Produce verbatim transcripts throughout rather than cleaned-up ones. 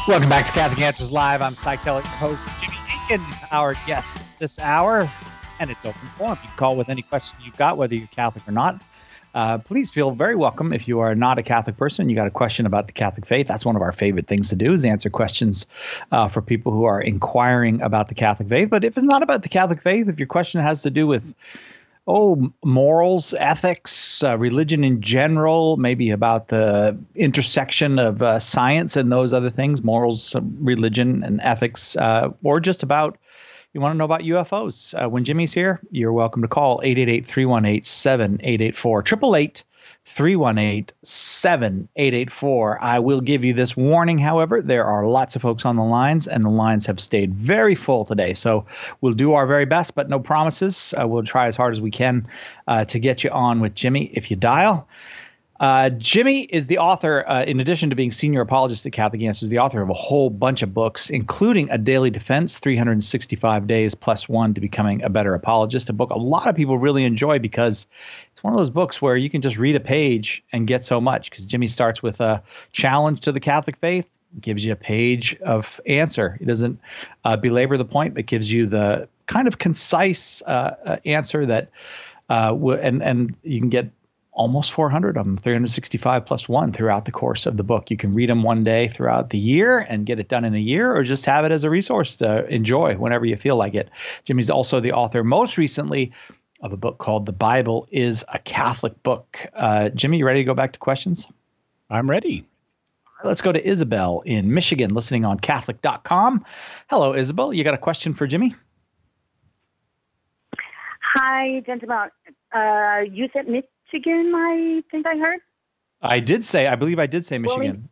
Welcome back to Catholic Answers Live. I'm psychedelic host Jimmy Aiken, our guest this hour, and it's open forum. You can call with any question you've got, whether you're Catholic or not. Uh, please feel very welcome if you are not a Catholic person. You got a question about the Catholic faith. That's one of our favorite things to do, is answer questions uh, for people who are inquiring about the Catholic faith. But if it's not about the Catholic faith, if your question has to do with oh, morals, ethics, uh, religion in general, maybe about the intersection of uh, science and those other things, morals, religion, and ethics, uh, or just about, you want to know about U F Os. Uh, when Jimmy's here, you're welcome to call eight eight eight, three one eight, seven eight eight four, eight eight eight, three one eight, seven eight eight four. I will give you this warning, however. There are lots of folks on the lines, and the lines have stayed very full today. So we'll do our very best, but no promises. Uh, we'll try as hard as we can uh, to get you on with Jimmy if you dial. Uh, Jimmy is the author, uh, in addition to being senior apologist at Catholic Answers, the author of a whole bunch of books, including A Daily Defense, three hundred sixty-five Days Plus One to Becoming a Better Apologist, a book a lot of people really enjoy because it's one of those books where you can just read a page and get so much, because Jimmy starts with a challenge to the Catholic faith, gives you a page of answer. He doesn't uh, belabor the point, but gives you the kind of concise uh, uh, answer that, uh, w- and, and you can get almost four hundred of them, three hundred sixty-five plus one throughout the course of the book. You can read them one day throughout the year and get it done in a year, or just have it as a resource to enjoy whenever you feel like it. Jimmy's also the author, most recently, of a book called The Bible is a Catholic Book. Uh, Jimmy, you ready to go back to questions? I'm ready. Let's go to Isabel in Michigan, listening on Catholic dot com. Hello, Isabel. You got a question for Jimmy? Hi, gentlemen. Uh, you said Michigan, I think I heard? I did say, I believe I did say Michigan. Well,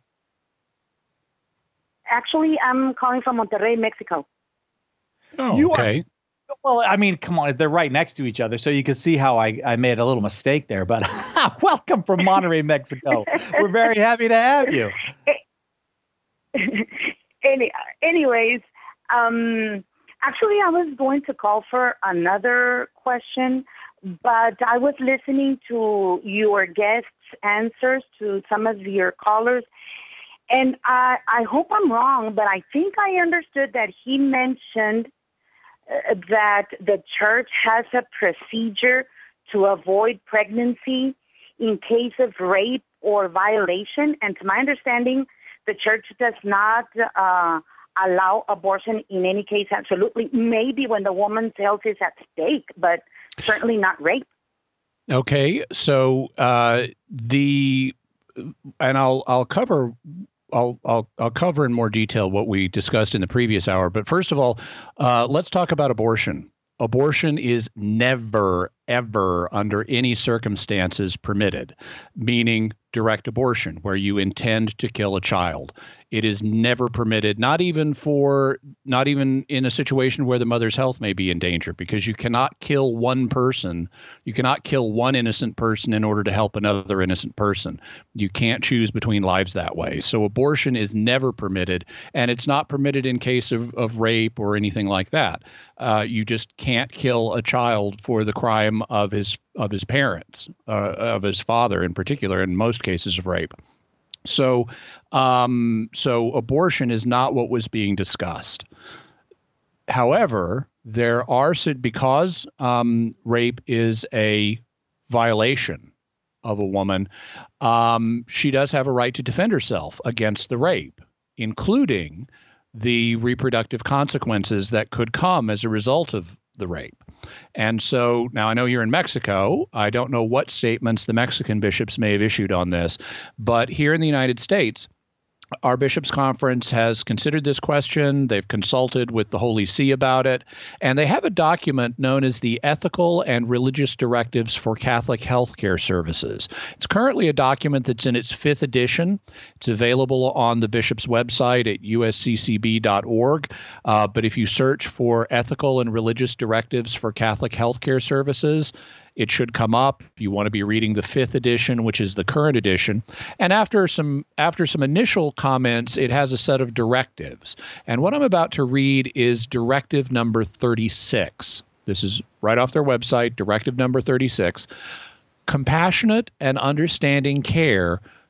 actually, I'm calling from Monterrey, Mexico. Oh, you okay. Are, well, I mean, come on, they're right next to each other, so you can see how I, I made a little mistake there. But welcome from Monterrey, Mexico. We're very happy to have you. Any, anyways, um, actually, I was going to call for another question, but I was listening to your guests' answers to some of your callers, and I, I hope I'm wrong, but I think I understood that he mentioned uh, that the church has a procedure to avoid pregnancy in case of rape or violation, and to my understanding, the church does not uh, allow abortion in any case, absolutely. Maybe when the woman's health is at stake, but certainly not rape. Okay, so uh, the and I'll I'll cover I'll I'll I'll cover in more detail what we discussed in the previous hour. But first of all, uh, let's talk about abortion. Abortion is never, ever, under any circumstances permitted, meaning direct abortion, where you intend to kill a child. It is never permitted, not even for, not even in a situation where the mother's health may be in danger, because you cannot kill one person. You cannot kill one innocent person in order to help another innocent person. You can't choose between lives that way. So abortion is never permitted, and it's not permitted in case of, of rape or anything like that. Uh, you just can't kill a child for the crime of his of his parents, uh, of his father in particular, in most cases of rape. So, um, so abortion is not what was being discussed. However, there are, because um, rape is a violation of a woman, um, she does have a right to defend herself against the rape, including the reproductive consequences that could come as a result of the rape. And so now I know you're in Mexico. I don't know what statements the Mexican bishops may have issued on this, but here in the United States, our bishops' conference has considered this question. They've consulted with the Holy See about it, and they have a document known as the Ethical and Religious Directives for Catholic Healthcare Services. It's currently a document that's in its fifth edition. It's available on the bishop's website at u s c c b dot org, uh, but if you search for Ethical and Religious Directives for Catholic Healthcare Services, it should come up. You want to be reading the fifth edition, which is the current edition. And after some after some initial comments, it has a set of directives. And what I'm about to read is directive number thirty-six. This is right off their website, directive number thirty-six. Compassionate and understanding care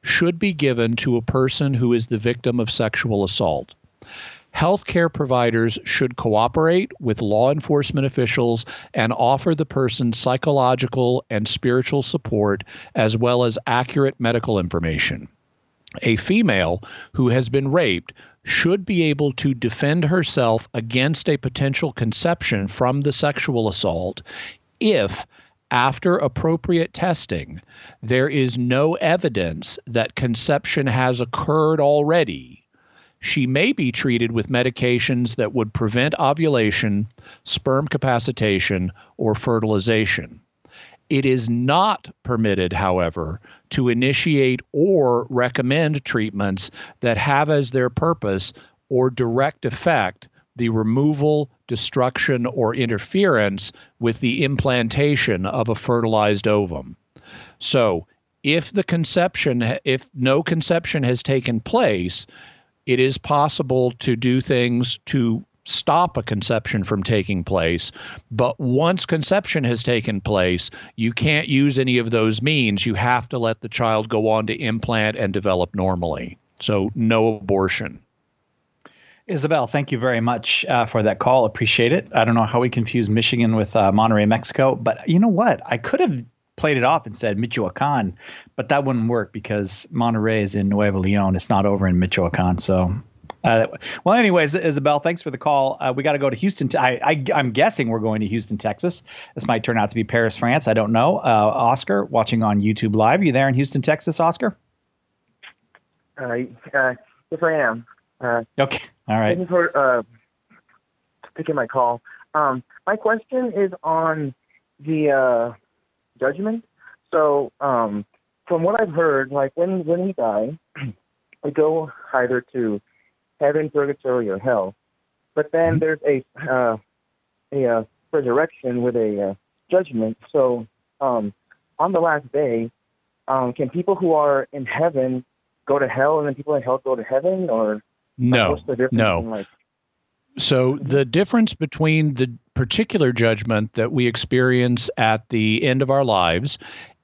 should be given to a person who is the victim of sexual assault. Healthcare providers should cooperate with law enforcement officials and offer the person psychological and spiritual support as well as accurate medical information. A female who has been raped should be able to defend herself against a potential conception from the sexual assault if, after appropriate testing, there is no evidence that conception has occurred already. She may be treated with medications that would prevent ovulation, sperm capacitation, or fertilization. It is not permitted, however, to initiate or recommend treatments that have as their purpose or direct effect the removal, destruction, or interference with the implantation of a fertilized ovum. So, if the conception, if no conception has taken place, it is possible to do things to stop a conception from taking place. But once conception has taken place, you can't use any of those means. You have to let the child go on to implant and develop normally. So no abortion. Isabel, thank you very much uh, for that call. Appreciate it. I don't know how we confuse Michigan with uh, Monterrey, Mexico, but you know what? I could have played it off and said Michoacan, but that wouldn't work because Monterrey is in Nuevo Leon. It's not over in Michoacan. So, uh, well, anyways, Isabel, thanks for the call. Uh, we got to go to Houston. I, I, I'm guessing we're going to Houston, Texas. This might turn out to be Paris, France. I don't know. Uh, Oscar, watching on YouTube Live. Are you there in Houston, Texas, Oscar? Uh, uh, yes, I am. Uh, okay. All right. Thank you for uh, taking my call. Um, my question is on the uh, judgment. So, um, from what I've heard, like when, when we die, we go either to heaven, purgatory, or hell. But then there's a uh, a uh, resurrection with a uh, judgment. So, um, on the last day, um, can people who are in heaven go to hell, and then people in hell go to heaven, or no? What's the difference no. in, like, So the difference between the particular judgment that we experience at the end of our lives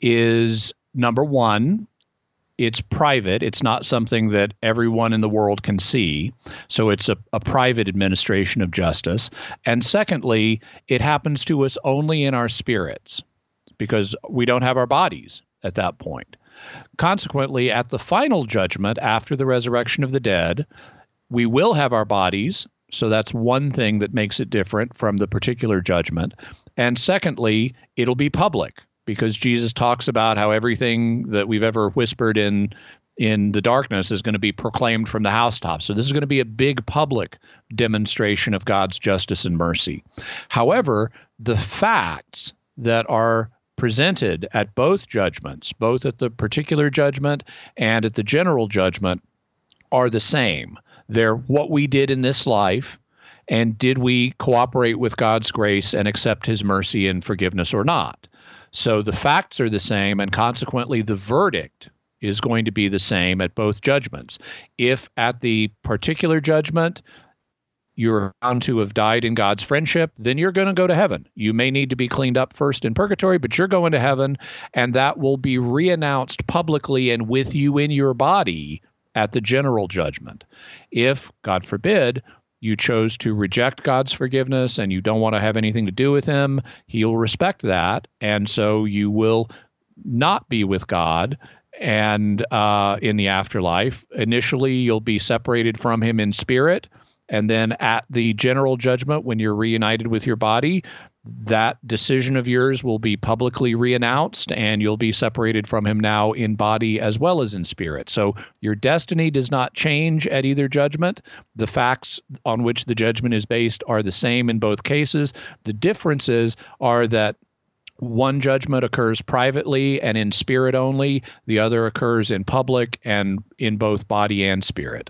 is, number one, it's private. It's not something that everyone in the world can see. So it's a, a private administration of justice. And secondly, it happens to us only in our spirits because we don't have our bodies at that point. Consequently, at the final judgment after the resurrection of the dead, we will have our bodies. So that's one thing that makes it different from the particular judgment. And secondly, it'll be public because Jesus talks about how everything that we've ever whispered in in the darkness is going to be proclaimed from the housetops. So this is going to be a big public demonstration of God's justice and mercy. However, the facts that are presented at both judgments, both at the particular judgment and at the general judgment, are the same. They're what we did in this life, and did we cooperate with God's grace and accept his mercy and forgiveness or not? So the facts are the same, and consequently the verdict is going to be the same at both judgments. If at the particular judgment you're found to have died in God's friendship, then you're going to go to heaven. You may need to be cleaned up first in purgatory, but you're going to heaven, and that will be reannounced publicly and with you in your body at the general judgment. If, God forbid, you chose to reject God's forgiveness and you don't want to have anything to do with him, he'll respect that, and so you will not be with God and uh, in the afterlife. Initially, you'll be separated from him in spirit, and then at the general judgment, when you're reunited with your body, that decision of yours will be publicly reannounced, and you'll be separated from him now in body as well as in spirit. So your destiny does not change at either judgment. The facts on which the judgment is based are the same in both cases. The differences are that one judgment occurs privately and in spirit only. The other occurs in public and in both body and spirit.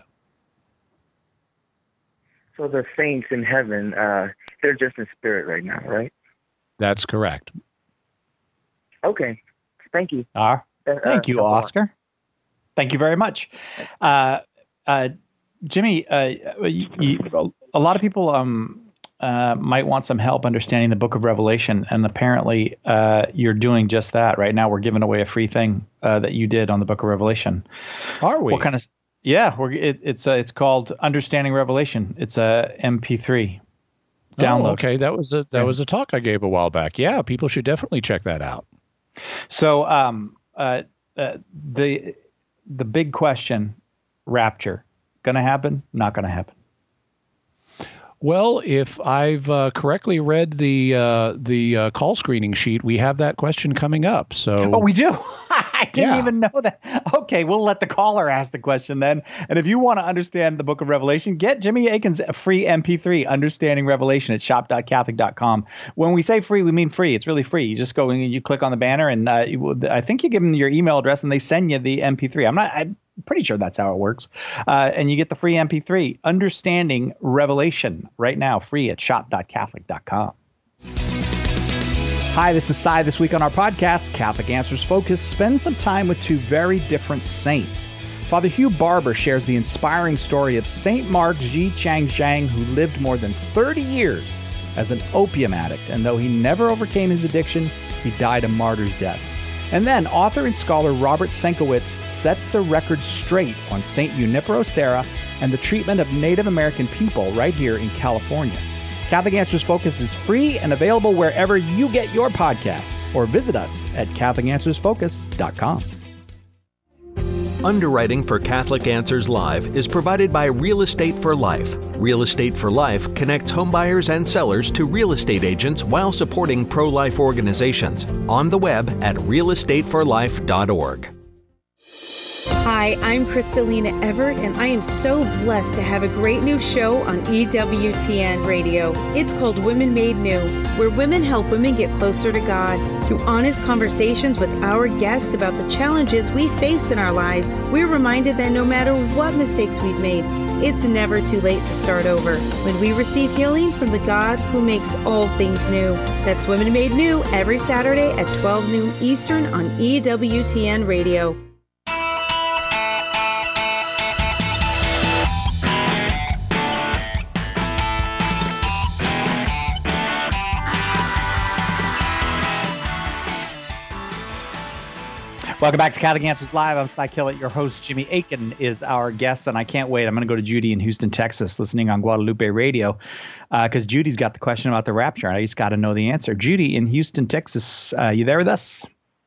So the saints in heaven, uh, they're just in spirit right now, right? That's correct. Okay. Thank you. Uh, thank you, Oscar. Thank you very much. Uh, uh, Jimmy, uh, you, you, a lot of people um, uh, might want some help understanding the Book of Revelation, and apparently uh, you're doing just that right now. We're giving away a free thing uh, that you did on the Book of Revelation. Are we? What kind of? Yeah, we're it, it's uh, it's called Understanding Revelation. It's a M P three download. Oh, okay, that was a that yeah. was a talk I gave a while back. Yeah, people should definitely check that out. So, um, uh, uh the the big question, rapture, going to happen? Not going to happen? Well, if I've uh, correctly read the uh, the uh, call screening sheet, we have that question coming up. So, oh, we do. I didn't yeah. even know that. Okay, we'll let the caller ask the question then. And if you want to understand the Book of Revelation, get Jimmy Akin's free M P three, Understanding Revelation, at shop dot catholic dot com. When we say free, we mean free. It's really free. You just go and you click on the banner, and uh, you, I think you give them your email address, and they send you the M P three. I'm not. I'm pretty sure that's how it works. Uh, and you get the free M P three, Understanding Revelation, right now, free at shop dot catholic dot com. Hi, this is Cy. This week on our podcast, Catholic Answers Focus, spend some time with two very different saints. Father Hugh Barber shares the inspiring story of Saint Mark Ji Chang Zhang, who lived more than thirty years as an opium addict, and though he never overcame his addiction, he died a martyr's death. And then author and scholar Robert Senkowitz sets the record straight on Saint Junipero Serra and the treatment of Native American people right here in California. Catholic Answers Focus is free and available wherever you get your podcasts, or visit us at catholic answers focus dot com. Underwriting for Catholic Answers Live is provided by Real Estate for Life. Real Estate for Life connects homebuyers and sellers to real estate agents while supporting pro-life organizations. On the web at real estate for life dot org. Hi, I'm Kristalina Everett, and I am so blessed to have a great new show on E W T N Radio. It's called Women Made New, where women help women get closer to God. Through honest conversations with our guests about the challenges we face in our lives, we're reminded that no matter what mistakes we've made, it's never too late to start over when we receive healing from the God who makes all things new. That's Women Made New every Saturday at twelve noon Eastern on E W T N Radio. Welcome back to Catholic Answers Live. I'm Cy Kellett. Your host, Jimmy Akin, is our guest, and I can't wait. I'm going to go to Judy in Houston, Texas, listening on Guadalupe Radio, because uh, Judy's got the question about the rapture. I just got to know the answer. Judy in Houston, Texas, uh, you there with us?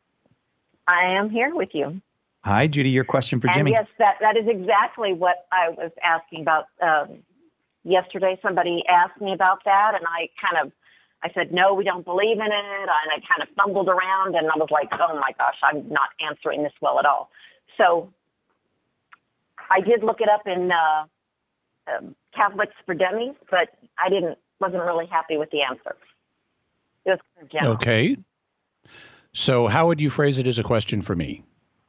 I am here with you. Hi, Judy. Your question for and Jimmy. Yes, that, that is exactly what I was asking about. Um, yesterday, somebody asked me about that, and I kind of I said, no, we don't believe in it. And I kind of fumbled around, and I was like, oh, my gosh, I'm not answering this well at all. So I did look it up in uh, um, Catholics for Dummies, but I didn't wasn't really happy with the answer. It was kind of general. Okay. So how would you phrase it as a question for me?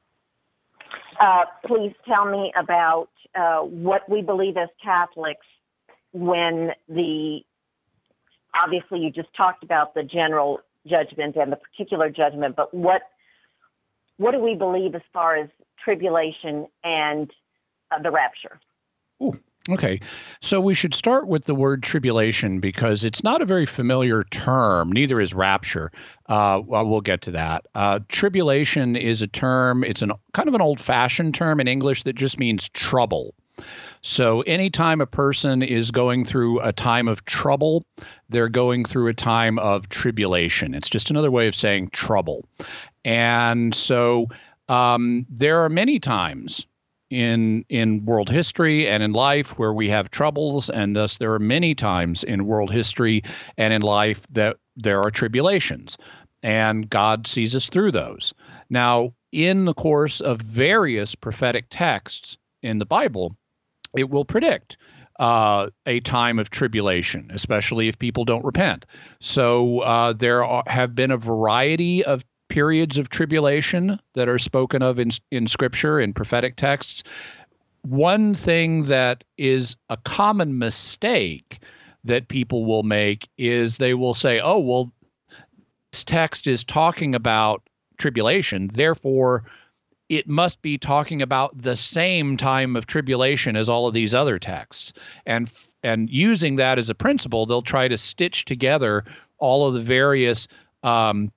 Uh, please tell me about uh, what we believe as Catholics when the Obviously, you just talked about the general judgment and the particular judgment, but what what do we believe as far as tribulation and uh, the rapture? Ooh, okay. So we should start with the word tribulation because it's not a very familiar term. Neither is rapture. Uh, well, we'll get to that. Uh, tribulation is a term. It's an kind of an old-fashioned term in English that just means trouble. So anytime a person is going through a time of trouble, they're going through a time of tribulation. It's just another way of saying trouble. And so um, there are many times in in world history and in life where we have troubles, and thus there are many times in world history and in life that there are tribulations, and God sees us through those. Now, in the course of various prophetic texts in the Bible, it will predict uh, a time of tribulation, especially if people don't repent. So uh, there are, have been a variety of periods of tribulation that are spoken of in, in Scripture, in prophetic texts. One thing that is a common mistake that people will make is they will say, oh, well, this text is talking about tribulation, therefore it must be talking about the same time of tribulation as all of these other texts. And and using that as a principle, they'll try to stitch together all of the various um,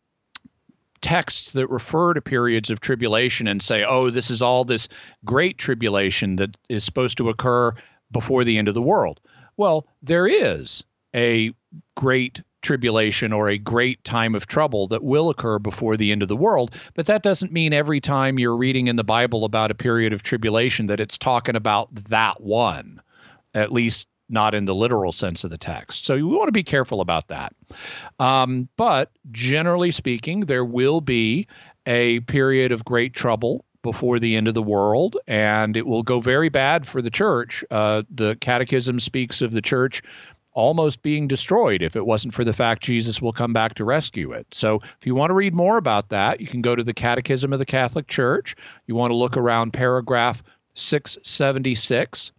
texts that refer to periods of tribulation and say, oh, this is all this great tribulation that is supposed to occur before the end of the world. Well, there is a great tribulation or a great time of trouble that will occur before the end of the world, but that doesn't mean every time you're reading in the Bible about a period of tribulation that it's talking about that one, at least not in the literal sense of the text. So you want to be careful about that. Um, but generally speaking, there will be a period of great trouble before the end of the world, and it will go very bad for the church. Uh, the Catechism speaks of the church almost being destroyed if it wasn't for the fact Jesus will come back to rescue it. So if you want to read more about that, you can go to the Catechism of the Catholic Church. You want to look around paragraph six seventy-six,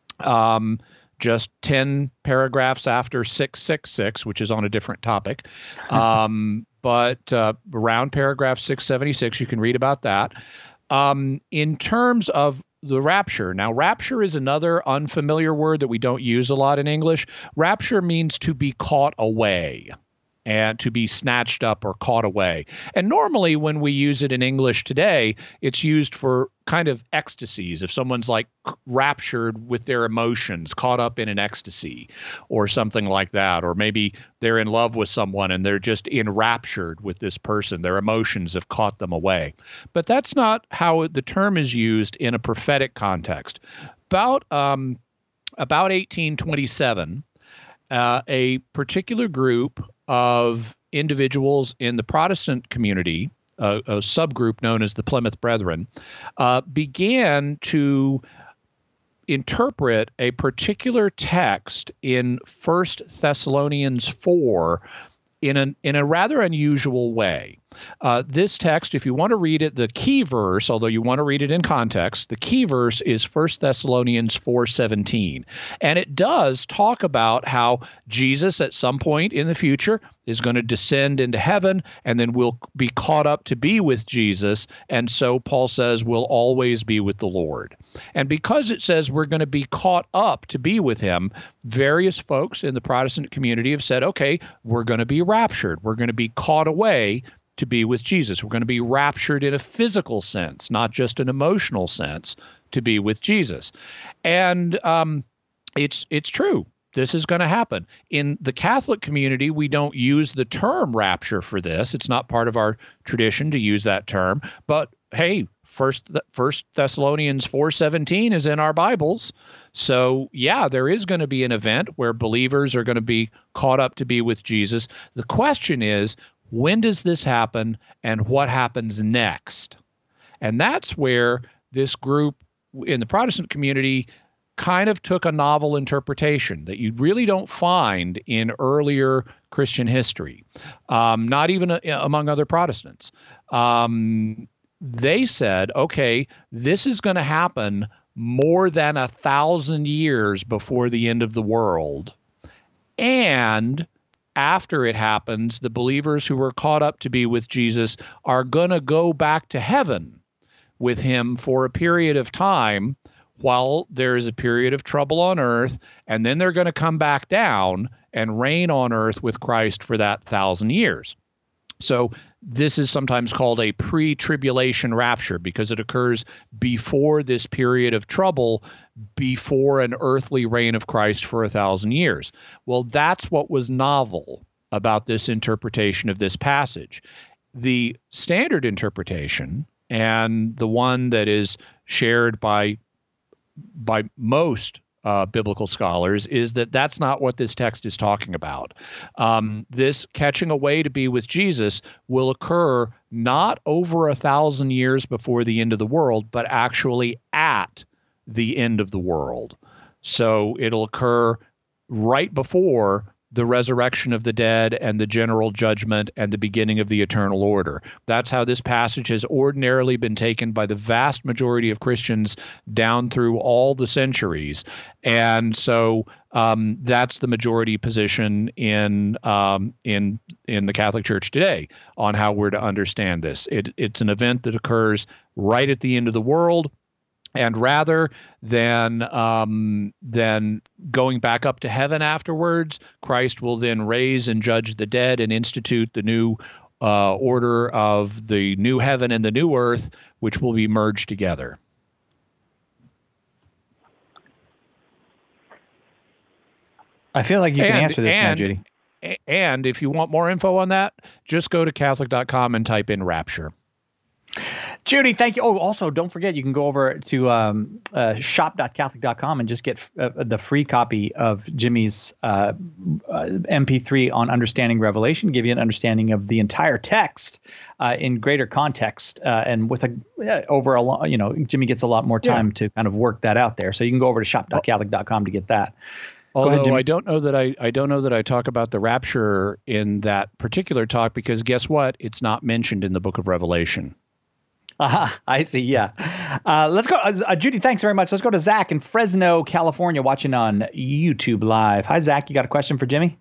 um, just ten paragraphs after six sixty-six, which is on a different topic. Um, but uh, around paragraph six seventy-six, you can read about that. Um, in terms of the rapture, now rapture is another unfamiliar word that we don't use a lot in English. Rapture means to be caught away and to be snatched up or caught away. And normally when we use it in English today, it's used for kind of ecstasies. If someone's like raptured with their emotions, caught up in an ecstasy or something like that, or maybe they're in love with someone and they're just enraptured with this person. Their emotions have caught them away. But that's not how the term is used in a prophetic context. About, um, about eighteen twenty-seven, uh, a particular group of individuals in the Protestant community, uh, a subgroup known as the Plymouth Brethren, uh, began to interpret a particular text in First Thessalonians four in a, in a rather unusual way. Uh, this text, if you want to read it, the key verse, although you want to read it in context, the key verse is First Thessalonians four seventeen. And it does talk about how Jesus at some point in the future is going to descend into heaven, and then we'll be caught up to be with Jesus. And so Paul says we'll always be with the Lord. And because it says we're going to be caught up to be with him, various folks in the Protestant community have said, okay, we're going to be raptured. We're going to be caught away to be with Jesus. We're going to be raptured in a physical sense, not just an emotional sense, to be with Jesus. And um, it's it's true. This is going to happen. In the Catholic community, we don't use the term rapture for this. It's not part of our tradition to use that term. But hey, First First Thessalonians four seventeen is in our Bibles. So yeah, there is going to be an event where believers are going to be caught up to be with Jesus. The question is, when does this happen and what happens next? And that's where this group in the Protestant community kind of took a novel interpretation that you really don't find in earlier Christian history, um, not even a, among other Protestants. Um, they said, okay, this is going to happen more than a thousand years before the end of the world. And after it happens, the believers who were caught up to be with Jesus are going to go back to heaven with him for a period of time while there is a period of trouble on earth, and then they're going to come back down and reign on earth with Christ for that thousand years. So this is sometimes called a pre-tribulation rapture because it occurs before this period of trouble, before an earthly reign of Christ for a thousand years. Well, that's what was novel about this interpretation of this passage. The standard interpretation, and the one that is shared by by most uh, biblical scholars, is that that's not what this text is talking about. Um, this catching away to be with Jesus will occur not over a thousand years before the end of the world, but actually at the end of the world. So it'll occur right before the resurrection of the dead and the general judgment and the beginning of the eternal order. That's how this passage has ordinarily been taken by the vast majority of Christians down through all the centuries. And so um, that's the majority position in um, in in the Catholic Church today on how we're to understand this. It, it's an event that occurs right at the end of the world. And rather than um, than going back up to heaven afterwards, Christ will then raise and judge the dead and institute the new uh, order of the new heaven and the new earth, which will be merged together. I feel like you can and, answer this and, now, Judy. And if you want more info on that, just go to Catholic dot com and type in rapture. Judy, thank you. Oh, also, don't forget, you can go over to um, uh, shop dot catholic dot com and just get uh, the free copy of Jimmy's uh, uh, M P three on Understanding Revelation, give you an understanding of the entire text uh, in greater context. Uh, and with a uh, over a lo- you know, Jimmy gets a lot more time yeah. to kind of work that out there. So you can go over to shop dot catholic dot com to get that. Although ahead, I don't know that I, I don't know that I talk about the rapture in that particular talk, because guess what? It's not mentioned in the book of Revelation. Uh-huh, I see. Yeah. Uh, let's go. Uh, Judy, thanks very much. Let's go to Zach in Fresno, California, watching on YouTube Live. Hi, Zach. You got a question for Jimmy?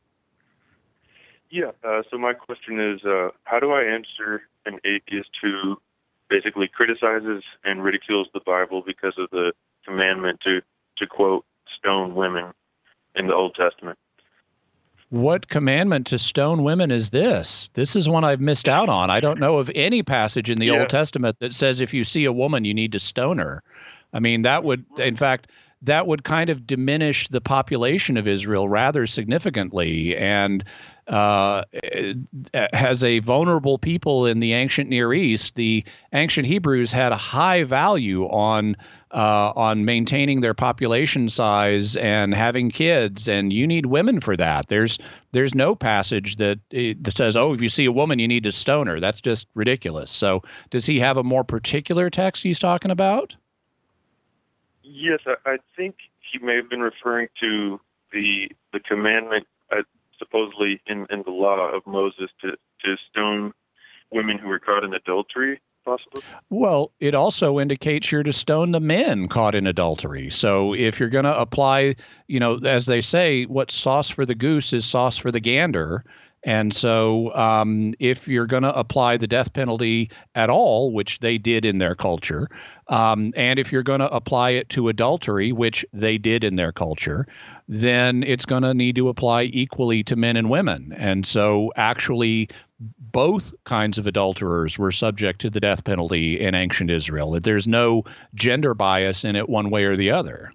Yeah. Uh, so my question is, uh, how do I answer an atheist who basically criticizes and ridicules the Bible because of the commandment to, to quote, stone women in the Old Testament? What commandment to stone women is this? This is one I've missed out on. I don't know of any passage in the yeah. Old Testament that says if you see a woman, you need to stone her. I mean, that would, in fact, that would kind of diminish the population of Israel rather significantly. And uh, as a vulnerable people in the ancient Near East, the ancient Hebrews had a high value on uh, on maintaining their population size and having kids, and you need women for that. There's there's no passage that, that says, oh, if you see a woman, you need to stone her. That's just ridiculous. So does he have a more particular text he's talking about? Yes, I, I think he may have been referring to the the commandment uh, supposedly in, in the law of Moses to, to stone women who were caught in adultery, possibly? Well, it also indicates you're to stone the men caught in adultery. So if you're going to apply, you know, as they say, what's sauce for the goose is sauce for the gander. And so um, if you're going to apply the death penalty at all, which they did in their culture, um, and if you're going to apply it to adultery, which they did in their culture, then it's going to need to apply equally to men and women. And so actually both kinds of adulterers were subject to the death penalty in ancient Israel. There's no gender bias in it one way or the other.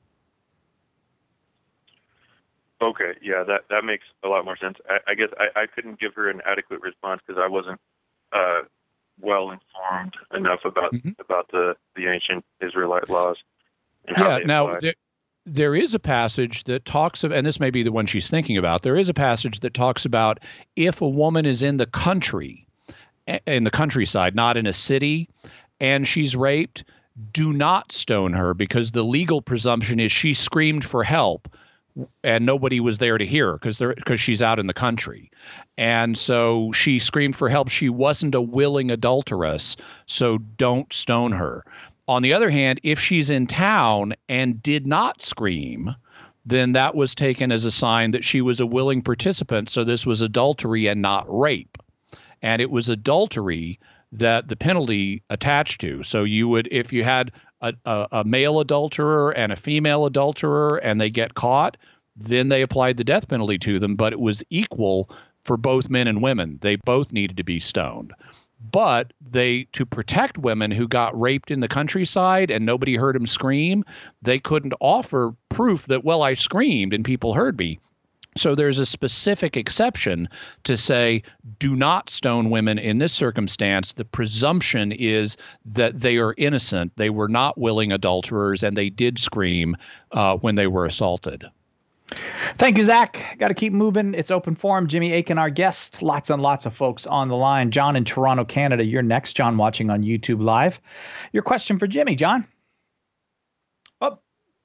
Okay, yeah, that, that makes a lot more sense. I, I guess I, I couldn't give her an adequate response because I wasn't uh, well informed enough about mm-hmm. about the, the ancient Israelite laws. And yeah, how they now there, there is a passage that talks of, and this may be the one she's thinking about, there is a passage that talks about if a woman is in the country, in the countryside, not in a city, and she's raped, do not stone her, because the legal presumption is she screamed for help and nobody was there to hear her because because she's out in the country. And so she screamed for help. She wasn't a willing adulteress, so don't stone her. On the other hand, if she's in town and did not scream, then that was taken as a sign that she was a willing participant, so this was adultery and not rape. And it was adultery that the penalty attached to. So you would, if you had A, a, a male adulterer and a female adulterer and they get caught, then they applied the death penalty to them, but it was equal for both men and women. They both needed to be stoned. But they, to protect women who got raped in the countryside and nobody heard them scream, they couldn't offer proof that, well, I screamed and people heard me. So there's a specific exception to say, do not stone women in this circumstance. The presumption is that they are innocent. They were not willing adulterers, and they did scream uh, when they were assaulted. Thank you, Zach. Got to keep moving. It's open forum. Jimmy Akin, our guest. Lots and lots of folks on the line. John in Toronto, Canada. You're next. John watching on YouTube Live. Your question for Jimmy, John.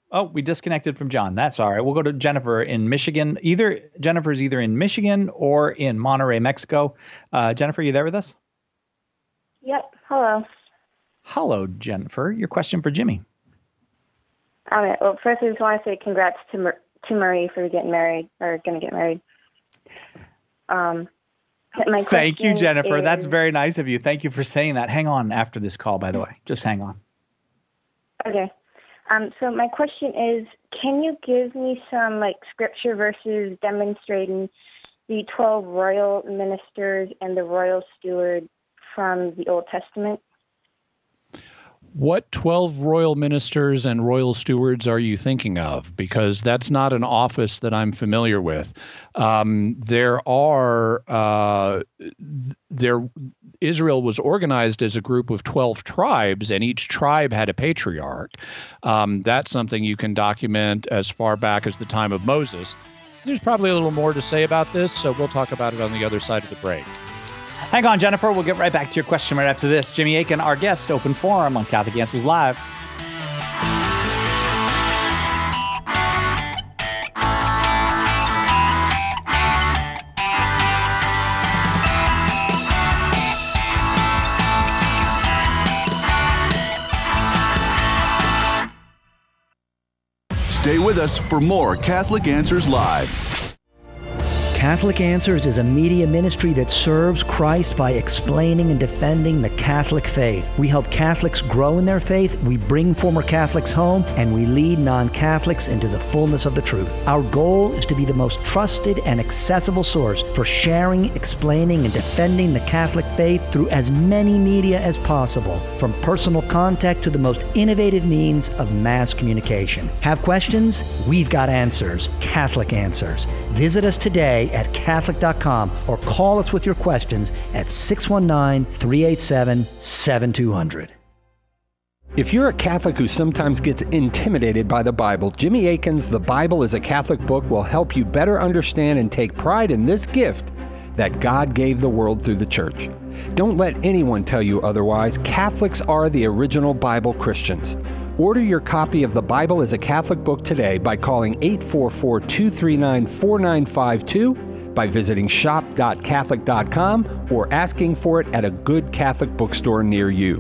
Oh, we disconnected from John. That's all right. We'll go to Jennifer in Michigan. Either Jennifer's either in Michigan or in Monterrey, Mexico. Uh, Jennifer, you there with us? Yep. Hello. Hello, Jennifer. Your question for Jimmy. All right. Well, first I just want to say congrats to Mar- to Marie for getting married or going to get married. Um, my Thank you, Jennifer. Is, That's very nice of you. Thank you for saying that. Hang on after this call, by the way. Just hang on. Okay. Um, so my question is, can you give me some like scripture verses demonstrating the twelve royal ministers and the royal steward from the Old Testament? What twelve royal ministers and royal stewards are you thinking of? Because that's not an office that I'm familiar with. Um, there are, uh, there, Israel was organized as a group of twelve tribes, and each tribe had a patriarch. Um, that's something you can document as far back as the time of Moses. There's probably a little more to say about this, so we'll talk about it on the other side of the break. Hang on, Jennifer. We'll get right back to your question right after this. Jimmy Akin, our guest, Open Forum on Catholic Answers Live. Stay with us for more Catholic Answers Live. Catholic Answers is a media ministry that serves Christ by explaining and defending the Catholic faith. We help Catholics grow in their faith, we bring former Catholics home, and we lead non-Catholics into the fullness of the truth. Our goal is to be the most trusted and accessible source for sharing, explaining, and defending the Catholic faith through as many media as possible, from personal contact to the most innovative means of mass communication. Have questions? We've got answers. Catholic Answers. Visit us today at Catholic dot com or call us with your questions at six one nine, three eight seven, seven two zero zero. If you're a Catholic who sometimes gets intimidated by the Bible, Jimmy Akin's The Bible is a Catholic Book will help you better understand and take pride in this gift that God gave the world through the Church. Don't let anyone tell you otherwise. Catholics are the original Bible Christians. Order your copy of The Bible as a Catholic Book today by calling eight four four, two three nine, four nine five two, by visiting shop dot catholic dot com, or asking for it at a good Catholic bookstore near you.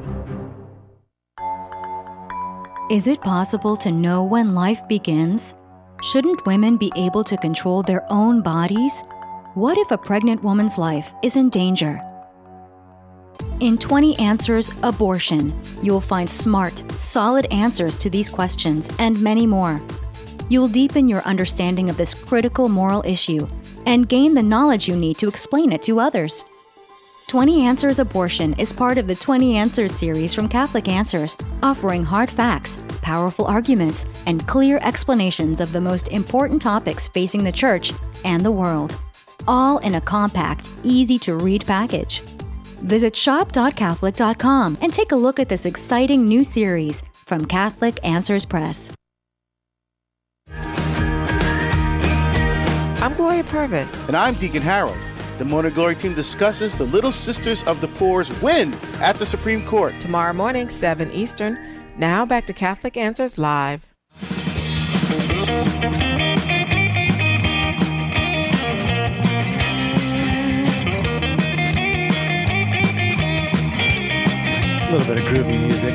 Is it possible to know when life begins? Shouldn't women be able to control their own bodies? What if a pregnant woman's life is in danger? In twenty Answers Abortion, you'll find smart, solid answers to these questions and many more. You'll deepen your understanding of this critical moral issue and gain the knowledge you need to explain it to others. twenty Answers Abortion is part of the twenty Answers series from Catholic Answers, offering hard facts, powerful arguments, and clear explanations of the most important topics facing the Church and the world, all in a compact, easy-to-read package. Visit shop dot catholic dot com and take a look at this exciting new series from Catholic Answers Press. I'm Gloria Purvis. And I'm Deacon Harold. The Morning Glory team discusses the Little Sisters of the Poor's win at the Supreme Court. Tomorrow morning, seven Eastern. Now back to Catholic Answers Live. A little bit of groovy music.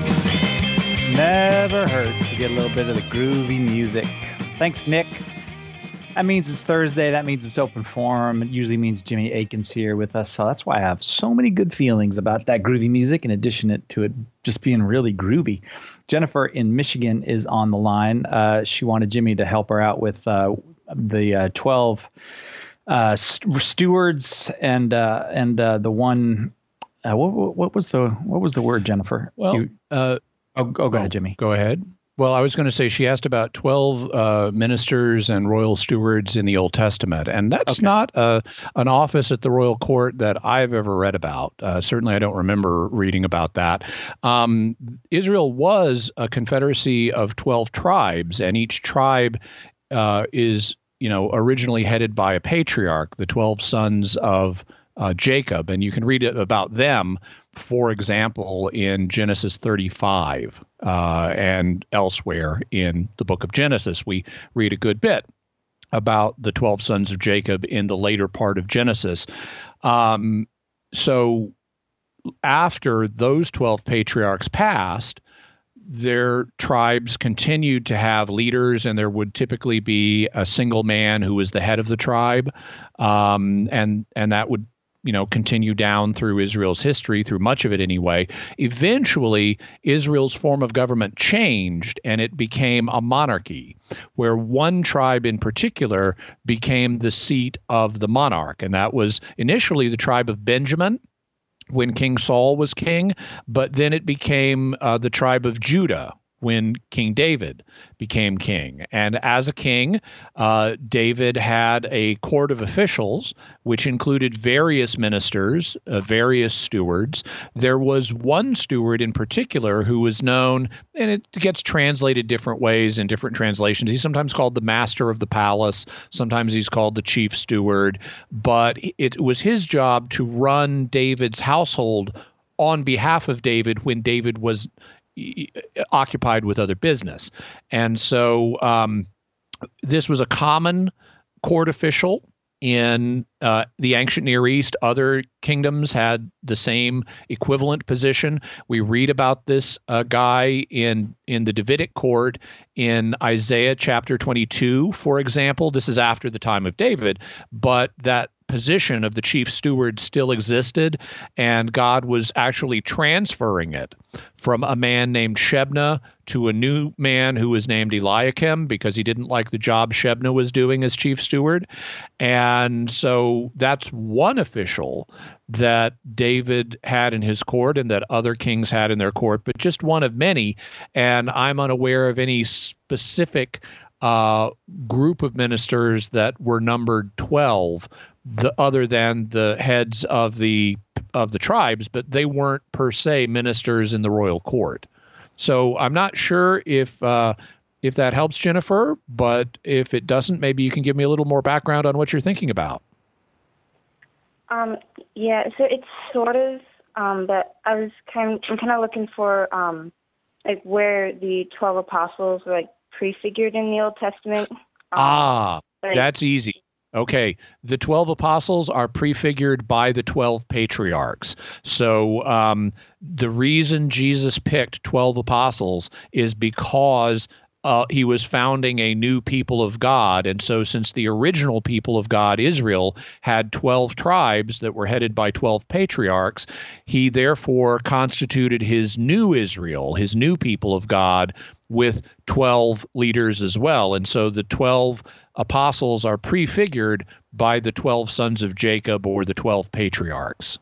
Never hurts to get a little bit of the groovy music. Thanks, Nick. That means it's Thursday. That means it's Open Forum. It usually means Jimmy Akin's here with us. So that's why I have so many good feelings about that groovy music, in addition to it just being really groovy. Jennifer in Michigan is on the line. Uh, she wanted Jimmy to help her out with uh, the uh, twelve uh, st- stewards and uh, and uh, the one. Uh, what what was the what was the word, Jennifer? Well, you, uh, oh, oh, go ahead, Jimmy. Go ahead. Well, I was going to say she asked about twelve uh, ministers and royal stewards in the Old Testament, and that's okay. not uh, an office at the royal court that I've ever read about. Uh, certainly, I don't remember reading about that. Um, Israel was a confederacy of twelve tribes, and each tribe uh, is, you know, originally headed by a patriarch, the twelve sons of Uh, Jacob, and you can read it about them for example, in Genesis thirty-five uh, and elsewhere in the book of Genesis, we read a good bit about the twelve sons of Jacob in the later part of Genesis. Um, so after those twelve patriarchs passed, their tribes continued to have leaders, and there would typically be a single man who was the head of the tribe, um, and and that would you know continue down through Israel's history, through much of it anyway. Eventually, Israel's form of government changed, and it became a monarchy, where one tribe in particular became the seat of the monarch, and that was initially the tribe of Benjamin when King Saul was king, but then it became uh, the tribe of Judah when King David became king. And as a king, uh, David had a court of officials, which included various ministers, uh, various stewards. There was one steward in particular who was known, and it gets translated different ways in different translations. He's sometimes called the master of the palace. Sometimes he's called the chief steward. But it was his job to run David's household on behalf of David when David was occupied with other business. And so um, this was a common court official in uh, the ancient Near East. Other kingdoms had the same equivalent position. We read about this uh, guy in, in the Davidic court in Isaiah chapter twenty-two, for example. This is after the time of David, but that position of the chief steward still existed, and God was actually transferring it from a man named Shebna to a new man who was named Eliakim, because he didn't like the job Shebna was doing as chief steward. And so that's one official that David had in his court and that other kings had in their court, but just one of many. And I'm unaware of any specific uh, group of ministers that were numbered twelve, the other than the heads of the of the tribes, but they weren't per se ministers in the royal court. So I'm not sure if uh, if that helps, Jennifer, but if it doesn't, maybe you can give me a little more background on what you're thinking about. Um, yeah, so it's sort of, um, but I was kind of, I'm kind of looking for um, like where the twelve apostles were like prefigured in the Old Testament. Um, ah, like, that's easy. Okay, the twelve apostles are prefigured by the twelve patriarchs. So um, the reason Jesus picked twelve apostles is because uh, he was founding a new people of God. And so since the original people of God, Israel, had twelve tribes that were headed by twelve patriarchs, he therefore constituted his new Israel, his new people of God, with twelve leaders as well. And so the twelve apostles are prefigured by the twelve sons of Jacob, or the twelve patriarchs.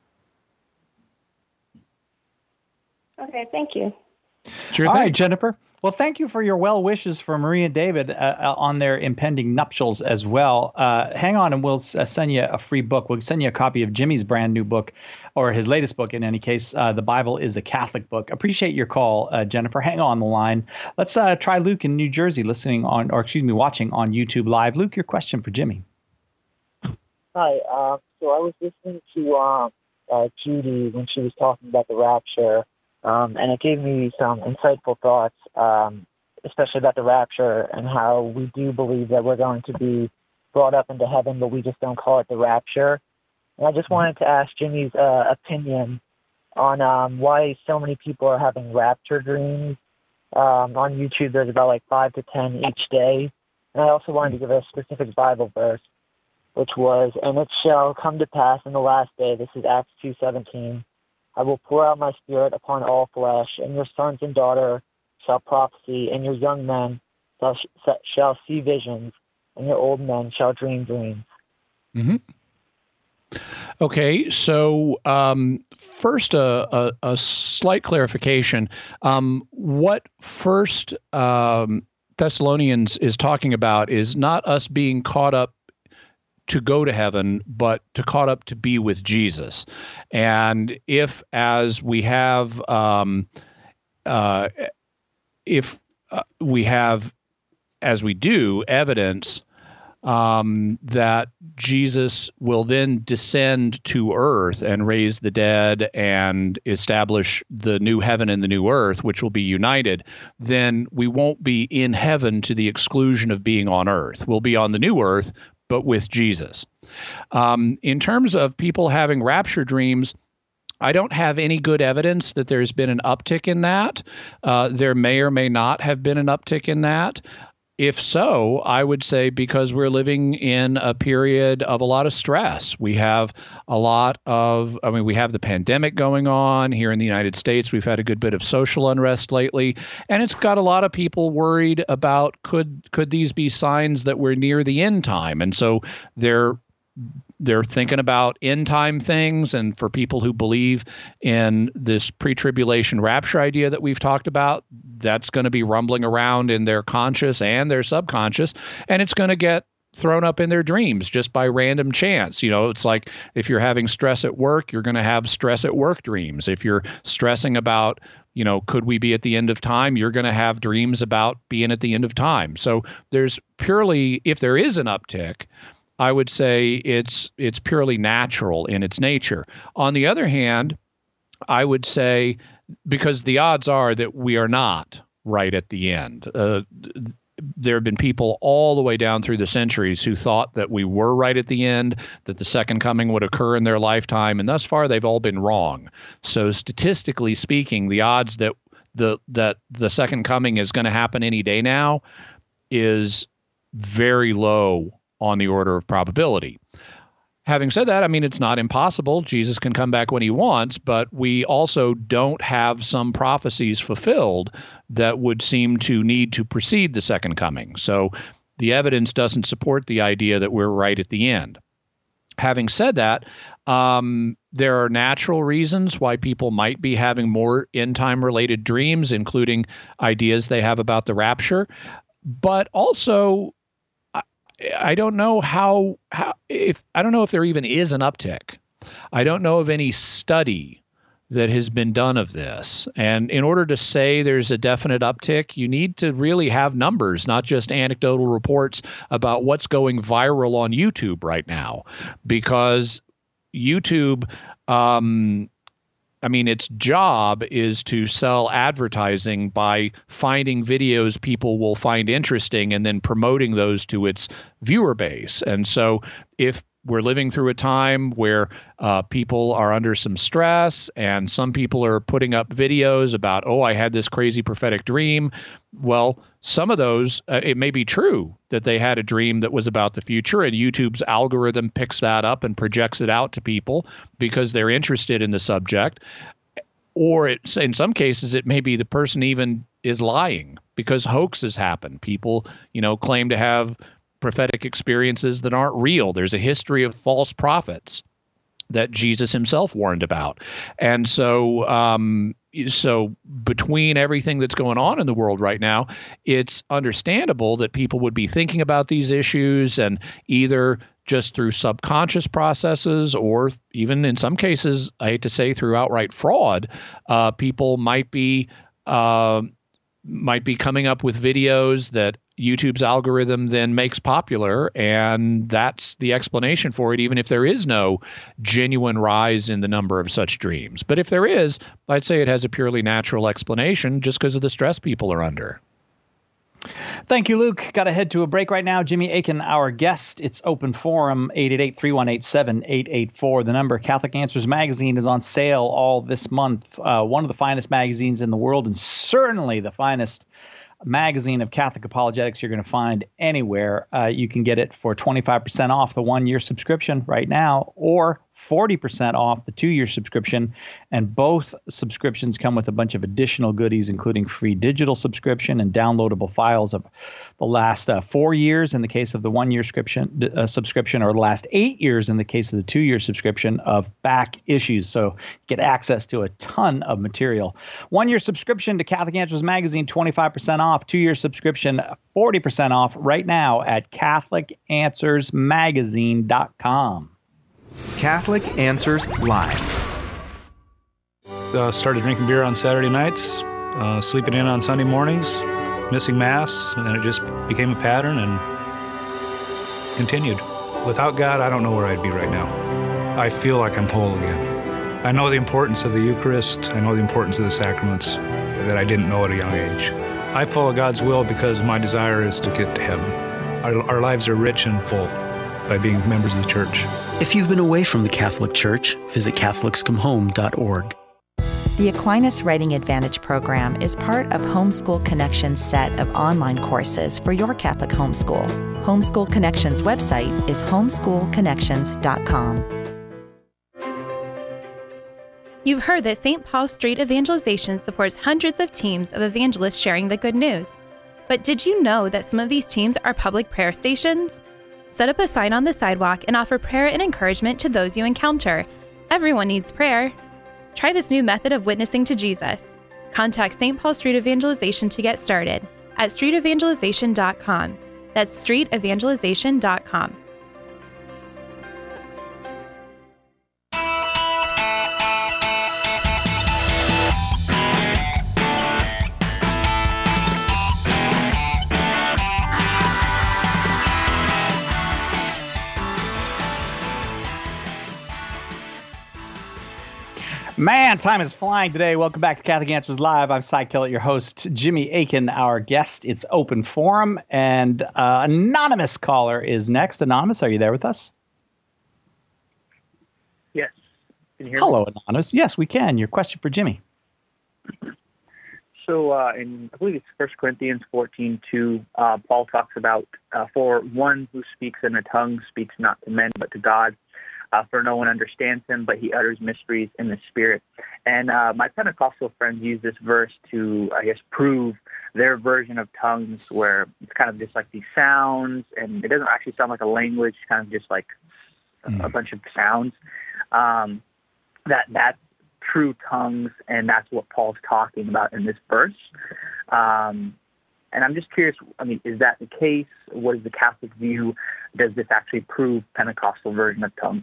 Okay, thank you. Sure All thing. right, Jennifer. Well, thank you for your well wishes for Marie and David uh, on their impending nuptials as well. Uh, hang on, and we'll uh, send you a free book. We'll send you a copy of Jimmy's brand new book, or his latest book in any case. Uh, the Bible is a Catholic Book. Appreciate your call, uh, Jennifer. Hang on the line. Let's uh, try Luke in New Jersey, listening on, or excuse me, watching on YouTube Live. Luke, your question for Jimmy. Hi. Uh, so I was listening to uh, uh, Judy when she was talking about the rapture. Um, and it gave me some insightful thoughts, um, especially about the rapture and how we do believe that we're going to be brought up into heaven, but we just don't call it the rapture. And I just wanted to ask Jimmy's uh, opinion on um, why so many people are having rapture dreams. Um, on YouTube, there's about like five to ten each day. And I also wanted to give a specific Bible verse, which was, "And it shall come to pass in the last day," this is Acts two seventeen, "I will pour out my spirit upon all flesh, and your sons and daughters shall prophesy, and your young men shall, shall see visions, and your old men shall dream dreams." Mm-hmm. Okay, so um, first, uh, a, a slight clarification. Um, what First um, Thessalonians is talking about is not us being caught up to go to heaven, but to caught up to be with Jesus. And if, as we have, um, uh, if uh, we have, as we do, evidence um, that Jesus will then descend to earth and raise the dead and establish the new heaven and the new earth, which will be united, then we won't be in heaven to the exclusion of being on earth. We'll be on the new earth, but with Jesus. Um, in terms of people having rapture dreams, I don't have any good evidence that there's been an uptick in that. Uh, there may or may not have been an uptick in that. If so, I would say because we're living in a period of a lot of stress. We have a lot of, I mean, we have the pandemic going on here in the United States. We've had a good bit of social unrest lately, and it's got a lot of people worried about could could these be signs that we're near the end time? And so they're They're thinking about end time things, and for people who believe in this pre-tribulation rapture idea that we've talked about, that's going to be rumbling around in their conscious and their subconscious, and it's going to get thrown up in their dreams just by random chance. You know, it's like if you're having stress at work, you're going to have stress at work dreams. If you're stressing about, you know, could we be at the end of time, you're going to have dreams about being at the end of time. So there's purely, if there is an uptick, I would say it's it's purely natural in its nature. On the other hand, I would say, because the odds are that we are not right at the end. Uh, there have been people all the way down through the centuries who thought that we were right at the end, that the second coming would occur in their lifetime, and thus far they've all been wrong. So statistically speaking, the odds that the that the second coming is going to happen any day now is very low on the order of probability. Having said that, I mean, it's not impossible. Jesus can come back when he wants, but we also don't have some prophecies fulfilled that would seem to need to precede the second coming. So the evidence doesn't support the idea that we're right at the end. Having said that, um, there are natural reasons why people might be having more end-time related dreams, including ideas they have about the rapture, but also I don't know how, how if I don't know if there even is an uptick. I don't know of any study that has been done of this. And in order to say there's a definite uptick, you need to really have numbers, not just anecdotal reports about what's going viral on YouTube right now. Because YouTube, um, I mean, its job is to sell advertising by finding videos people will find interesting and then promoting those to its viewer base. And so if we're living through a time where uh, people are under some stress and some people are putting up videos about, oh, I had this crazy prophetic dream. Well, some of those, uh, it may be true that they had a dream that was about the future, and YouTube's algorithm picks that up and projects it out to people because they're interested in the subject. Or it, in some cases, it may be the person even is lying because hoaxes happen. People, you know, claim to have prophetic experiences that aren't real. There's a history of false prophets that Jesus himself warned about. And so, um, so between everything that's going on in the world right now, it's understandable that people would be thinking about these issues, and either just through subconscious processes or even in some cases, I hate to say, through outright fraud, uh, people might be uh, might be coming up with videos that YouTube's algorithm then makes popular, and that's the explanation for it, even if there is no genuine rise in the number of such dreams. But if there is, I'd say it has a purely natural explanation just because of the stress people are under. Thank you, Luke. Got to head to a break right now. Jimmy Akin, our guest. It's open forum, eight eight eight, three one eight, seven eight eight four. The number. Catholic Answers magazine is on sale all this month. Uh, one of the finest magazines in the world, and certainly the finest magazine of Catholic apologetics you're going to find anywhere. Uh, you can get it for twenty-five percent off the one-year subscription right now, or forty percent off the two-year subscription. And both subscriptions come with a bunch of additional goodies, including free digital subscription and downloadable files of the last uh, four years in the case of the one-year subscription, uh, subscription, or the last eight years in the case of the two-year subscription of back issues. So get access to a ton of material. One-year subscription to Catholic Answers magazine, twenty-five percent off. Two-year subscription, forty percent off right now at Catholic Answers Magazine dot com. Catholic Answers Live. Uh, started drinking beer on Saturday nights, uh, sleeping in on Sunday mornings, missing Mass, and it just became a pattern. And continued. Without God, I don't know where I'd be right now. I feel like I'm whole again. I know the importance of the Eucharist. I know the importance of the sacraments that I didn't know at a young age. I follow God's will because my desire is to get to heaven. Our, our lives are rich and full by being members of the Church. If you've been away from the Catholic Church, visit Catholics Come Home dot org. The Aquinas Writing Advantage program is part of Homeschool Connections' set of online courses for your Catholic homeschool. Homeschool Connections' website is homeschool connections dot com. You've heard that Saint Paul Street Evangelization supports hundreds of teams of evangelists sharing the good news. But did you know that some of these teams are public prayer stations? Set up a sign on the sidewalk and offer prayer and encouragement to those you encounter. Everyone needs prayer. Try this new method of witnessing to Jesus. Contact Saint Paul Street Evangelization to get started at street evangelization dot com. That's street evangelization dot com. Man, time is flying today. Welcome back to Catholic Answers Live. I'm Cy Kellett, your host. Jimmy Akin, our guest. It's open forum, and uh, anonymous caller is next. Anonymous, are you there with us? Yes. Can you hear Hello, me? Anonymous. Yes, we can. Your question for Jimmy. So uh, in, I believe it's First Corinthians fourteen two, uh, Paul talks about, uh, for one who speaks in a tongue speaks not to men but to God. Uh, for no one understands him, but he utters mysteries in the Spirit. And uh, my Pentecostal friends use this verse to, I guess, prove their version of tongues, where it's kind of just like these sounds, and it doesn't actually sound like a language, kind of just like mm. a bunch of sounds. Um, that that's true tongues, and that's what Paul's talking about in this verse. Um, and I'm just curious, I mean, is that the case? What is the Catholic view? Does this actually prove Pentecostal version of tongues?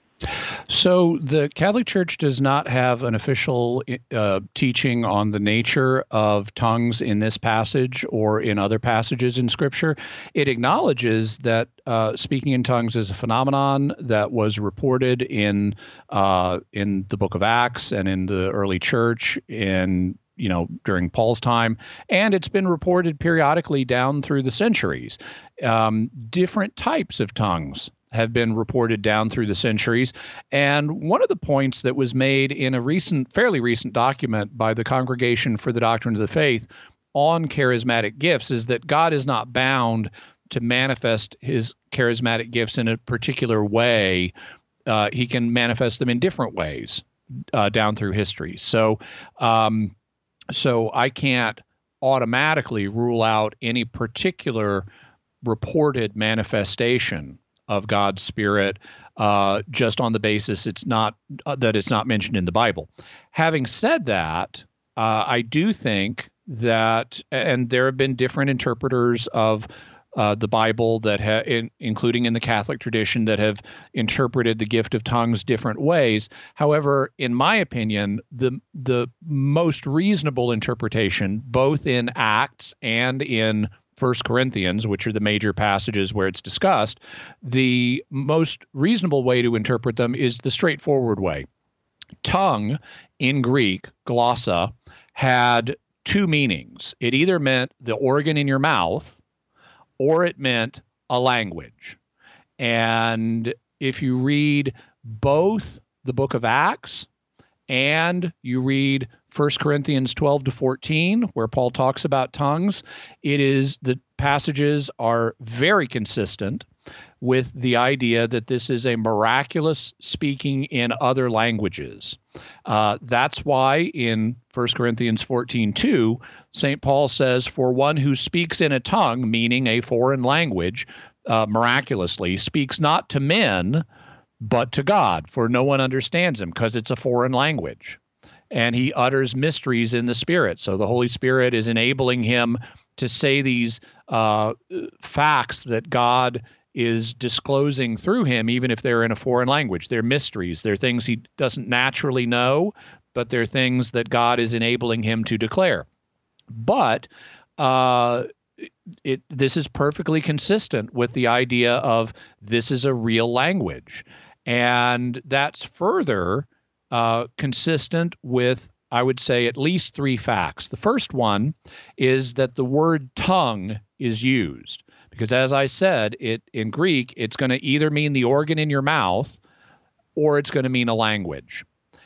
So the Catholic Church does not have an official uh, teaching on the nature of tongues in this passage or in other passages in Scripture. It acknowledges that uh, speaking in tongues is a phenomenon that was reported in uh, in the Book of Acts and in the early Church in you know, during Paul's time, and it's been reported periodically down through the centuries. Um, different types of tongues have been reported down through the centuries. And one of the points that was made in a recent, fairly recent document by the Congregation for the Doctrine of the Faith on charismatic gifts is that God is not bound to manifest his charismatic gifts in a particular way. Uh, he can manifest them in different ways uh, down through history. So, um, so I can't automatically rule out any particular reported manifestation of God's Spirit uh, just on the basis it's not uh, that it's not mentioned in the Bible. Having said that, uh, I do think that, and there have been different interpreters of uh, the Bible that have, in, including in the Catholic tradition, that have interpreted the gift of tongues different ways. However, in my opinion, the the most reasonable interpretation, both in Acts and in First Corinthians, which are the major passages where it's discussed, the most reasonable way to interpret them is the straightforward way. Tongue, in Greek, glossa, had two meanings. It either meant the organ in your mouth, or it meant a language. And if you read both the book of Acts and you read First Corinthians twelve to fourteen, where Paul talks about tongues, it is the passages are very consistent with the idea that this is a miraculous speaking in other languages. Uh, that's why in First Corinthians fourteen two, Saint Paul says, for one who speaks in a tongue, meaning a foreign language, uh, miraculously, speaks not to men, but to God, for no one understands him, because it's a foreign language. And he utters mysteries in the Spirit. So the Holy Spirit is enabling him to say these uh, facts that God is disclosing through him, even if they're in a foreign language. They're mysteries. They're things he doesn't naturally know, but they're things that God is enabling him to declare. But uh, it this is perfectly consistent with the idea of this is a real language. And that's further uh, consistent with, I would say, at least three facts. The first one is that the word tongue is used because, as I said, it in Greek, it's going to either mean the organ in your mouth or it's going to mean a language.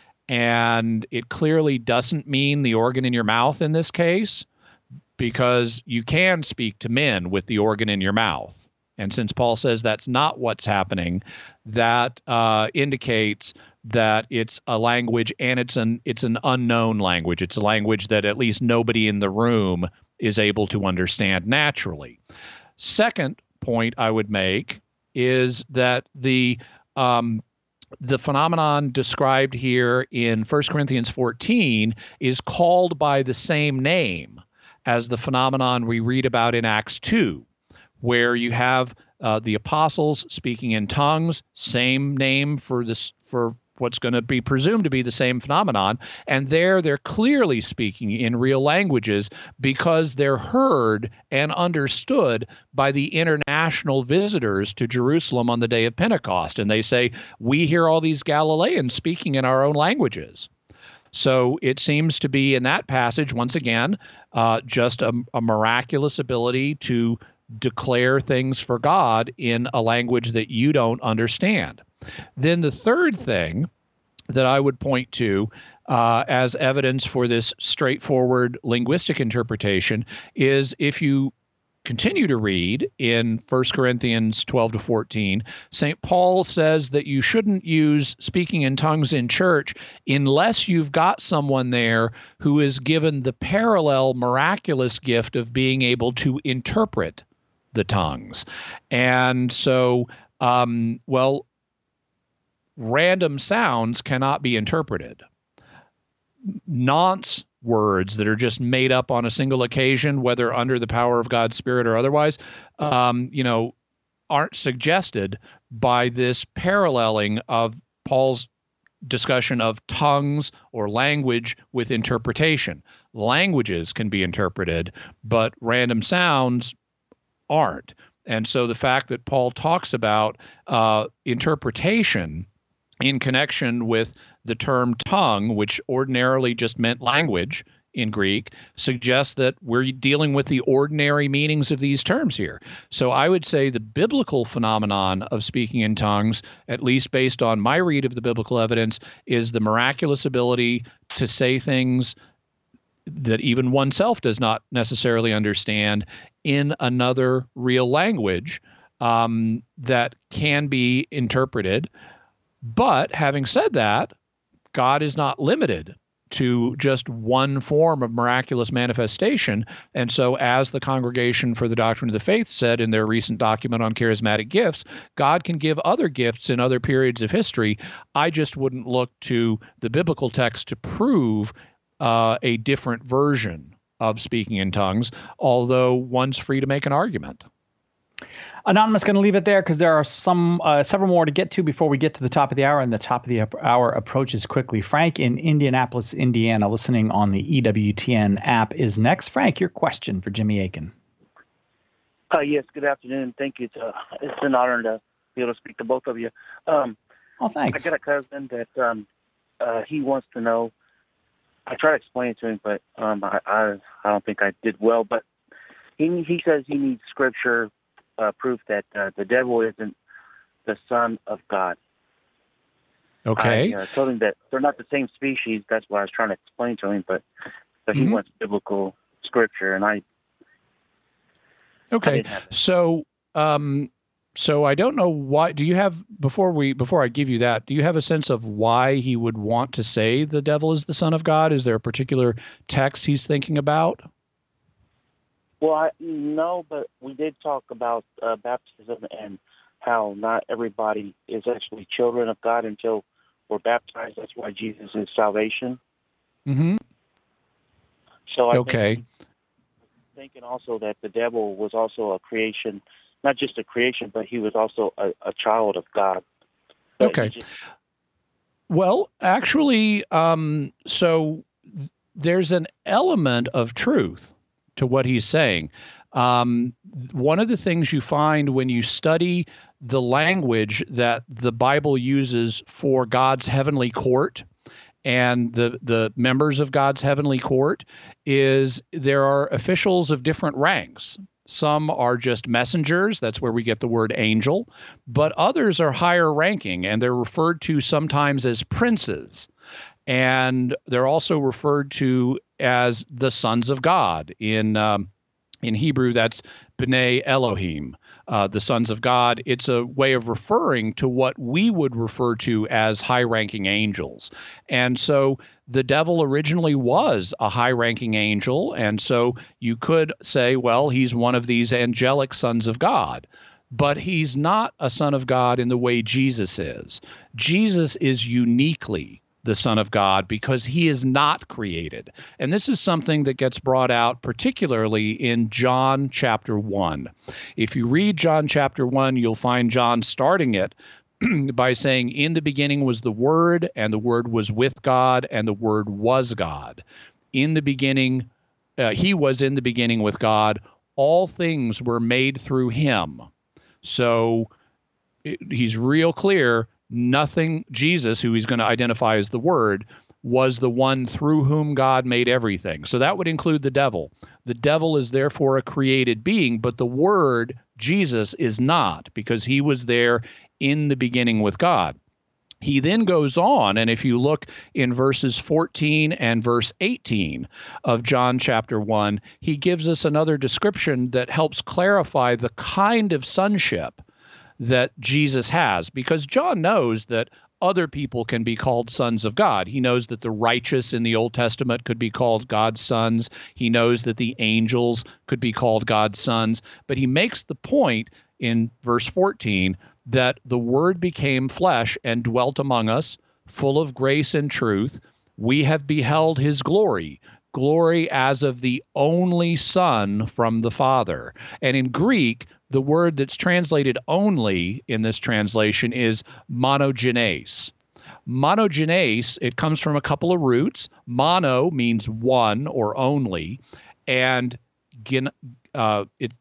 And it clearly doesn't mean the organ in your mouth in this case, because you can speak to men with the organ in your mouth. And since Paul says that's not what's happening, that uh, indicates that it's a language, and it's an it's an unknown language. It's a language that at least nobody in the room is able to understand naturally. Second point I would make is that the um, the phenomenon described here in First Corinthians fourteen is called by the same name as the phenomenon we read about in Acts two, where you have uh, the apostles speaking in tongues, same name for this for what's going to be presumed to be the same phenomenon, and there they're clearly speaking in real languages because they're heard and understood by the international visitors to Jerusalem on the day of Pentecost, and they say, "We hear all these Galileans speaking in our own languages." So it seems to be in that passage, once again, uh, just a, a miraculous ability to declare things for God in a language that you don't understand. Then the third thing that I would point to uh, as evidence for this straightforward linguistic interpretation is if you continue to read in First Corinthians twelve to fourteen, Saint Paul says that you shouldn't use speaking in tongues in church unless you've got someone there who is given the parallel miraculous gift of being able to interpret the tongues. And so, um, well, random sounds cannot be interpreted. Nonce words that are just made up on a single occasion, whether under the power of God's Spirit or otherwise, um, you know, aren't suggested by this paralleling of Paul's discussion of tongues or language with interpretation. Languages can be interpreted, but random sounds aren't. And so the fact that Paul talks about uh, interpretation in connection with the term tongue, which ordinarily just meant language in Greek, suggests that we're dealing with the ordinary meanings of these terms here. So I would say the biblical phenomenon of speaking in tongues, at least based on my read of the biblical evidence, is the miraculous ability to say things that even oneself does not necessarily understand in another real language um, that can be interpreted. But having said that, God is not limited to just one form of miraculous manifestation. And so as the Congregation for the Doctrine of the Faith said in their recent document on charismatic gifts, God can give other gifts in other periods of history. I just wouldn't look to the biblical text to prove uh, a different version of speaking in tongues, although one's free to make an argument. Anonymous, going to leave it there because there are some uh, several more to get to before we get to the top of the hour, and the top of the hour approaches quickly. Frank in Indianapolis, Indiana, listening on the E W T N app is next. Frank, your question for Jimmy Akin. Uh, yes, good afternoon. Thank you. It's, uh, it's an honor to be able to speak to both of you. Um, oh, thanks. I got a cousin that um, uh, he wants to know. I try to explain it to him, but um, I, I I don't think I did well. But he he says he needs scripture Uh, proof that uh, the devil isn't the son of God. Okay. I uh, told him that they're not the same species. That's what I was trying to explain to him, but, but he mm-hmm. wants biblical scripture, and I. Okay. I so, um, so I don't know why. Do you have before we before I give you that? Do you have a sense of why he would want to say the devil is the son of God? Is there a particular text he's thinking about? Well, I, no, but we did talk about uh, baptism and how not everybody is actually children of God until we're baptized. That's why Jesus is salvation. Mm-hmm. So I okay. think thinking also that the devil was also a creation, not just a creation, but he was also a, a child of God. But okay. Just... Well, actually, um, so there's an element of truth to what he's saying. Um, one of the things you find when you study the language that the Bible uses for God's heavenly court and the, the members of God's heavenly court is there are officials of different ranks. Some are just messengers. That's where we get the word angel. But others are higher ranking, and they're referred to sometimes as princes. And they're also referred to as the sons of God. In um, in Hebrew, that's B'nai Elohim, uh, the sons of God. It's a way of referring to what we would refer to as high-ranking angels. And so the devil originally was a high-ranking angel, and so you could say, well, he's one of these angelic sons of God. But he's not a son of God in the way Jesus is. Jesus is uniquely the Son of God because he is not created. And this is something that gets brought out particularly in John chapter one. If you read John chapter one, you'll find John starting it by saying, in the beginning was the Word, and the Word was with God, and the Word was God. In the beginning, uh, he was in the beginning with God. All things were made through him. So it, he's real clear. Nothing, Jesus, who he's going to identify as the Word, was the one through whom God made everything. So that would include the devil. The devil is therefore a created being, but the Word, Jesus, is not, because he was there in the beginning with God. He then goes on, and if you look in verses fourteen and verse eighteen of John chapter one, he gives us another description that helps clarify the kind of sonship that Jesus has, because John knows that other people can be called sons of God. He knows that the righteous in the Old Testament could be called God's sons. He knows that the angels could be called God's sons. But he makes the point in verse fourteen that the Word became flesh and dwelt among us, full of grace and truth. We have beheld his glory, glory as of the only Son from the Father. And in Greek, the word that's translated only in this translation is monogenes. Monogenes, it comes from a couple of roots. Mono means one or only, and gen, uh, it,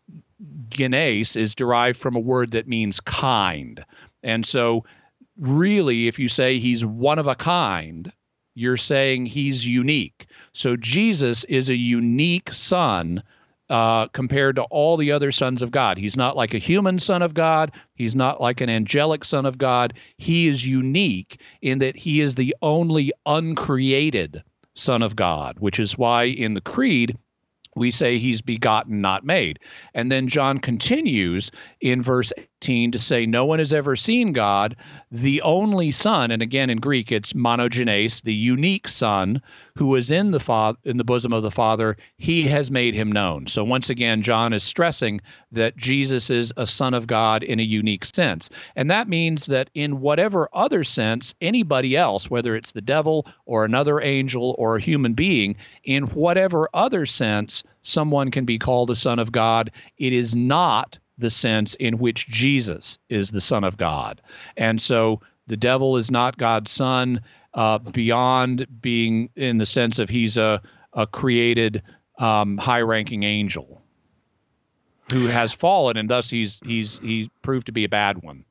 genes is derived from a word that means kind. And so really, if you say he's one of a kind, you're saying he's unique. So Jesus is a unique son uh, compared to all the other sons of God. He's not like a human son of God. He's not like an angelic son of God. He is unique in that he is the only uncreated son of God, which is why in the Creed, we say he's begotten, not made. And then John continues in verse eighteen to say, no one has ever seen God, the only Son, and again in Greek it's monogenes, the unique Son, who is in the fa- in the bosom of the Father, he has made him known. So once again, John is stressing that Jesus is a Son of God in a unique sense. And that means that in whatever other sense, anybody else, whether it's the devil or another angel or a human being, in whatever other sense, someone can be called a son of God. It is not the sense in which Jesus is the Son of God. And so the devil is not God's son uh, beyond being in the sense of he's a, a created um, high-ranking angel who has fallen, and thus he's he's he's proved to be a bad one.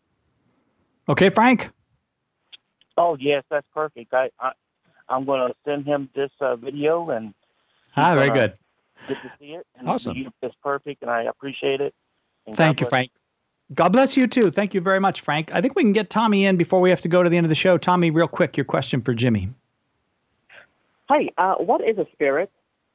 Okay, Frank? Oh, yes, that's perfect. I, I, I'm going to send him this uh, video, and ah, very good. Get to see it. And awesome. It's perfect, and I appreciate it. And Thank God you, Frank. God bless you, too. Thank you very much, Frank. I think we can get Tommy in before we have to go to the end of the show. Tommy, real quick, your question for Jimmy. Hi, uh, what is a spirit?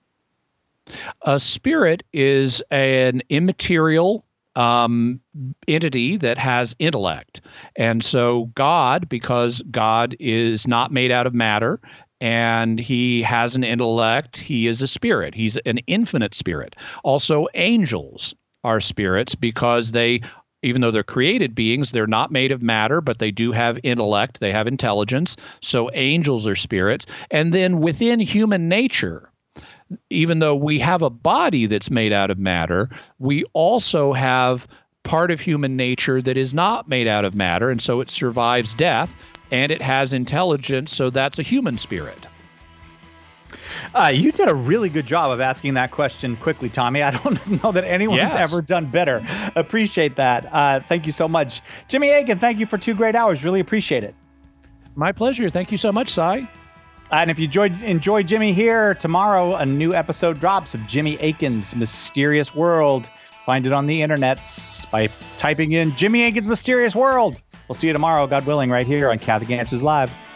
A spirit is an immaterial um, entity that has intellect. And so God, because God is not made out of matter, and he has an intellect, he is a spirit. He's an infinite spirit. Also, angels are spirits because they, even though they're created beings, they're not made of matter, but they do have intellect, they have intelligence. So angels are spirits. And then within human nature, even though we have a body that's made out of matter, we also have part of human nature that is not made out of matter, and so it survives death, and it has intelligence, so that's a human spirit. Uh, you did a really good job of asking that question quickly, Tommy. I don't know that anyone's yes. ever done better. Appreciate that. Uh, thank you so much. Jimmy Akin, thank you for two great hours. Really appreciate it. My pleasure. Thank you so much, Cy. And if you enjoyed, enjoy Jimmy here, tomorrow a new episode drops of Jimmy Akin's Mysterious World. Find it on the internets by typing in Jimmy Akin's Mysterious World. We'll see you tomorrow, God willing, right here on Catholic Answers Live.